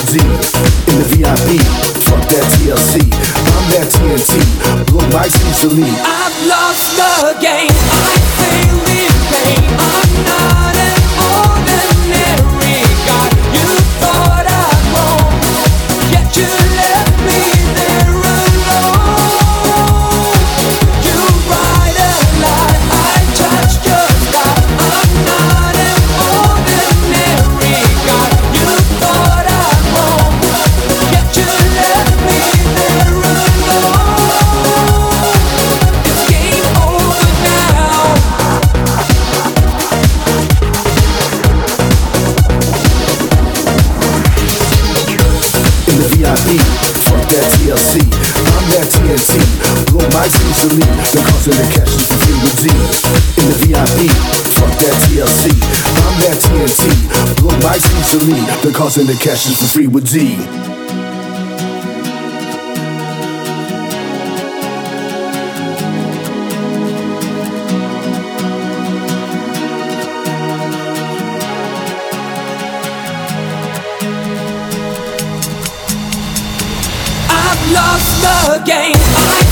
D. In the VIP, fuck that TLC. I'm that TNT, blow mics easily. I've lost the game, I feel in pain. I'm not an ordinary guy. You thought I'd wrong, yet you left me there alone. You write a lie, I touched your sky. I'm not an ordinary guy. You thought I'd wrong, yet you left me there alone. It's game over now. In the VIP, fuck that TLC. I'm that TNT, blow mics easily. Because of the cash is for free with D. In the VIP, fuck that TLC. I'm that TNT, blow mics easily. Because of the cash is for free with D. I've lost the game.